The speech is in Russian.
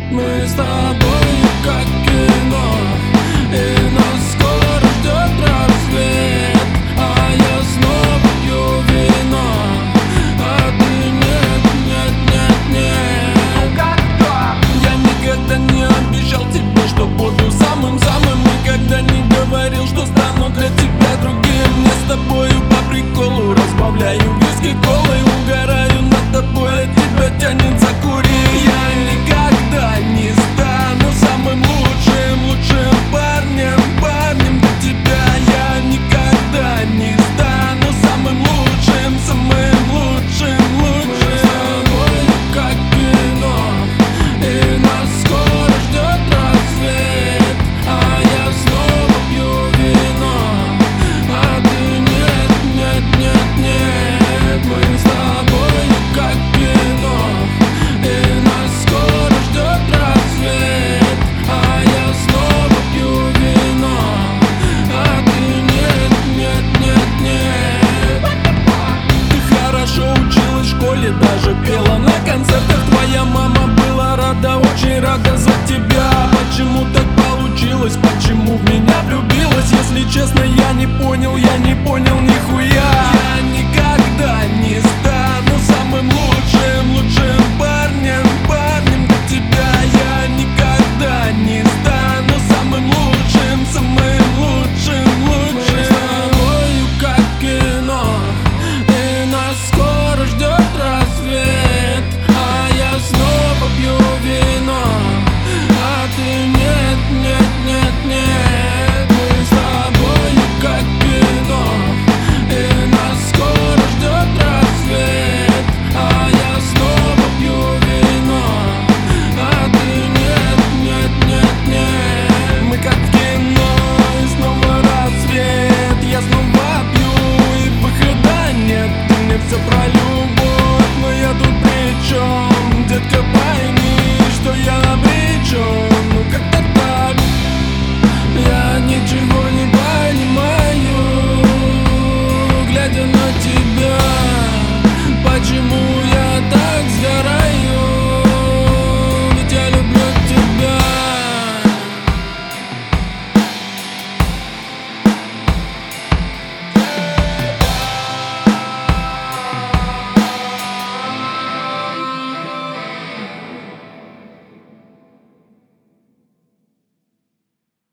Мы с тобой как кино, и нас скоро ждет рассвет. А я снова пью вино, а ты нет, нет, нет, нет. Я никогда не обещал тебе, что буду самым-самым. Никогда не говорил, что стану для тебя другим. Мне с тобою по приколу разбавляю виски колой. Угораю над тобой, от тебя тянет закурить. Я никогда не стану самым лучшим парнем для тебя. Я никогда не стану самым лучшим Мы с тобой как кино, и нас скоро ждет рассвет. А я снова пью вино, а ты нет, нет, нет, нет. Мы с тобой как кино, и нас скоро ждет рассвет. А я снова пью вино, а ты нет, нет, нет, нет. Ты хорошо училась в школе, даже пела на концертах. Твоя мама была рада, очень рада за тебя. Почему так получилось, почему в меня влюбилась? Если честно, я не понял нихуя. Я никогда не стану самым лучшим парнем для тебя. Я никогда не стану самым лучшим Мы с тобою как кино, и нас скоро ждет рассвет. А я снова пью вино, а ты нет, нет, нет, нет. Мы с тобою как кино, и нас скоро ждет рассвет. А я снова пью вино, а ты нет, нет, нет, нет. Мы как в кино, и снова рассвет. Я снова пью, и выхода нет. Ты мне все пролил.